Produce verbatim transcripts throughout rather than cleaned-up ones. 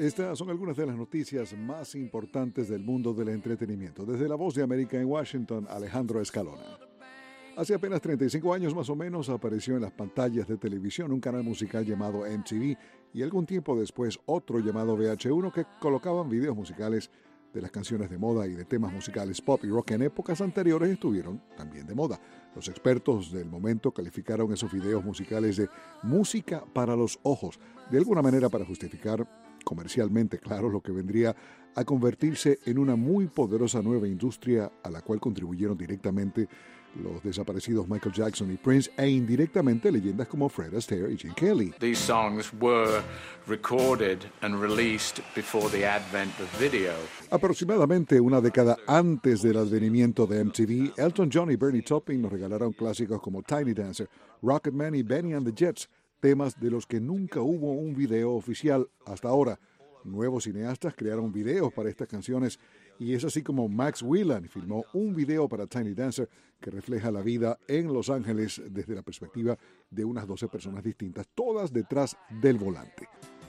Estas son algunas de las noticias más importantes del mundo del entretenimiento. Desde La Voz de América en Washington, Alejandro Escalona. Hace apenas treinta y cinco años más o menos apareció en las pantallas de televisión un canal musical llamado M T V y algún tiempo después otro llamado V H uno que colocaban videos musicales de las canciones de moda y de temas musicales pop y rock que en épocas anteriores estuvieron también de moda. Los expertos del momento calificaron esos videos musicales de música para los ojos, de alguna manera para justificar comercialmente, claro, lo que vendría a convertirse en una muy poderosa nueva industria a la cual contribuyeron directamente los desaparecidos Michael Jackson y Prince e indirectamente leyendas como Fred Astaire y Gene Kelly. These songs were recorded and released before the advent of video. Aproximadamente una década antes del advenimiento de M T V, Elton John y Bernie Taupin nos regalaron clásicos como Tiny Dancer, Rocketman y Benny and the Jets, temas de los que nunca hubo un video oficial hasta ahora. Nuevos cineastas crearon videos para estas canciones y es así como Max Whelan filmó un video para Tiny Dancer que refleja la vida en Los Ángeles desde la perspectiva de unas doce personas distintas, todas detrás del volante.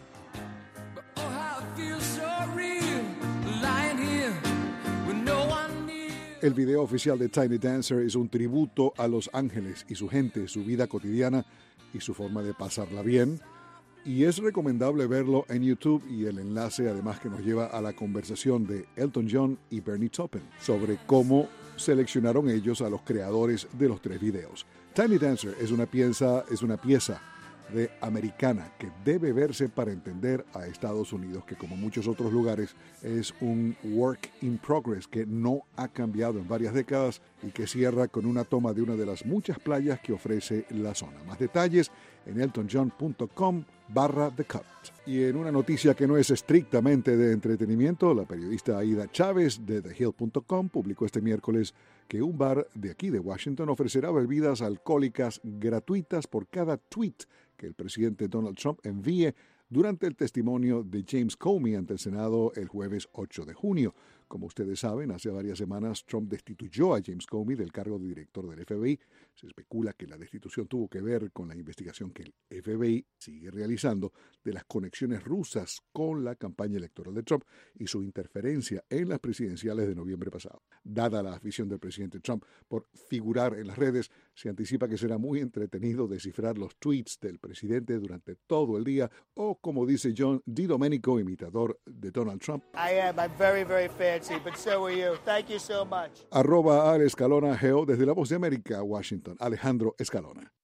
El video oficial de Tiny Dancer es un tributo a Los Ángeles y su gente, su vida cotidiana y su forma de pasarla bien. Y es recomendable verlo en YouTube y el enlace además que nos lleva a la conversación de Elton John y Bernie Taupin sobre cómo seleccionaron ellos a los creadores de los tres videos. Tiny Dancer es una pieza, es una pieza de americana que debe verse para entender a Estados Unidos, que como muchos otros lugares es un work in progress que no ha cambiado en varias décadas y que cierra con una toma de una de las muchas playas que ofrece la zona. Más detalles en eltonjohn.com barra The Cut. Y en una noticia que no es estrictamente de entretenimiento, la periodista Aida Chávez de The Hill punto com publicó este miércoles que un bar de aquí de Washington ofrecerá bebidas alcohólicas gratuitas por cada tweet que el presidente Donald Trump envíe durante el testimonio de James Comey ante el Senado el jueves ocho de junio. Como ustedes saben, hace varias semanas Trump destituyó a James Comey del cargo de director del F B I. Se especula que la destitución tuvo que ver con la investigación que el F B I sigue realizando de las conexiones rusas con la campaña electoral de Trump y su interferencia en las presidenciales de noviembre pasado. Dada la afición del presidente Trump por figurar en las redes, se anticipa que será muy entretenido descifrar los tweets del presidente durante todo el día o, como dice John DiDomenico, imitador de Donald Trump, I am. I'm very, very fancy, but so are you. Thank you so much. Arroba al Escalona Geo desde La Voz de América, Washington. Alejandro Escalona.